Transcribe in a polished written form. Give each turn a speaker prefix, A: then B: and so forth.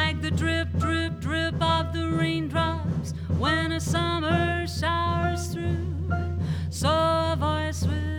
A: like the drip, drip, drip of the raindrops when a summer showers through. So a voice will